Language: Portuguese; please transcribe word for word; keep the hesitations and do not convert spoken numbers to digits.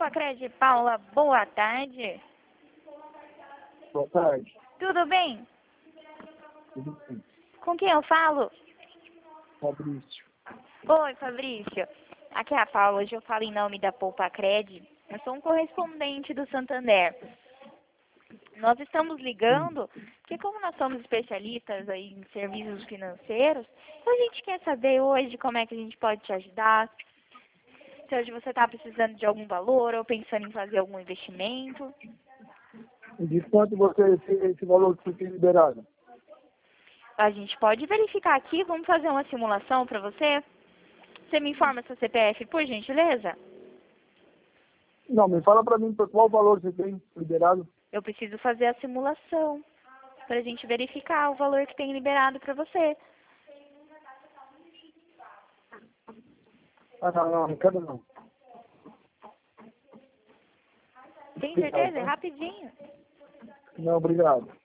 Poupa-Cred, Paula, boa tarde. Boa tarde. Tudo bem? Tudo bem. Com quem eu falo? Fabrício. Oi, Fabrício. Aqui é a Paula, hoje eu falo em nome da Poupa-Cred. Eu sou um correspondente do Santander. Nós estamos ligando, porque como nós somos especialistas aí em serviços financeiros, a gente quer saber hoje como é que a gente pode te ajudar. Se hoje você está precisando de algum valor ou pensando em fazer algum investimento. De quanto você, esse, esse valor que você tem liberado? A gente pode verificar aqui, vamos fazer uma simulação para você? Você me informa seu C P F, por gentileza? Não, me fala para mim qual valor você tem liberado. Eu preciso fazer a simulação para a gente verificar o valor que tem liberado para você. Ah, não, não, não quero não. Tem certeza? É rapidinho. Não, obrigado.